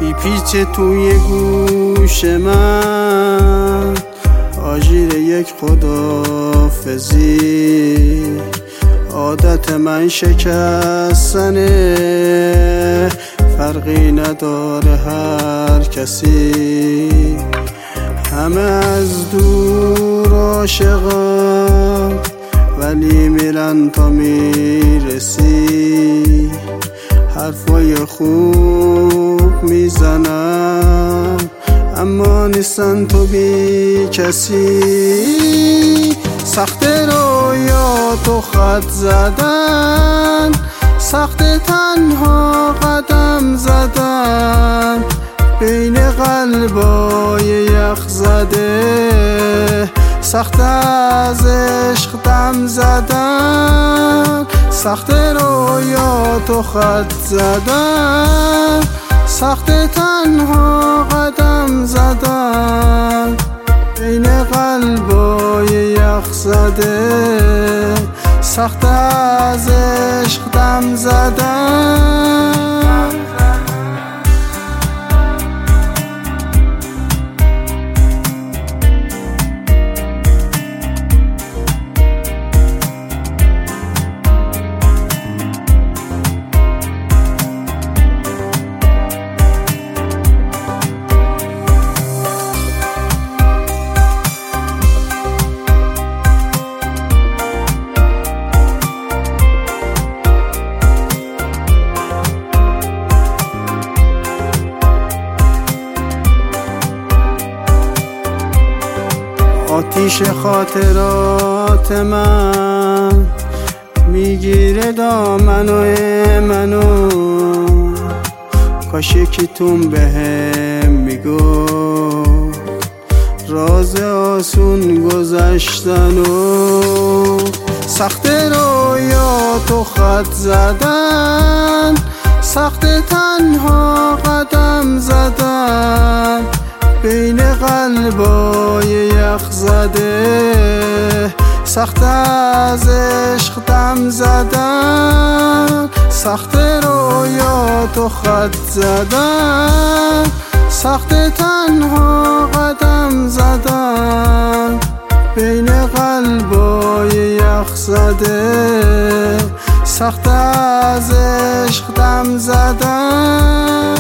میپیچه توی گوش من آژیر یک خداحافظی. عادت من شکستنه، فرقی نداره هر کسی. همه از دور عاشقان ولی میرن تا میرسی. حرفای خوب میزنن اما نیستن تو بی کسی. سخت رویاتو خط زدن، سخت تنها قدم زدن بین قلبای یخ زده. سخت از عشق دم زدن، سخت رویاتو خط زدن، سخت تنها قدم زدن بین قلبای یخ زده. سخت از عشق دم زدن. آتیش خاطرات من میگیره دامنو منو. کاش یکیتون بهم میگو راز آسون گذشتنو. سخت رویاتو خط زدن، سخت تنها قدم زدن بین قلبای یخ زده. سخت از عشق دم زدن، سخت رویاتو خط زدن، سخت تنها قدم زدن بین قلبای یخ زده. سخت از عشق دم زدن.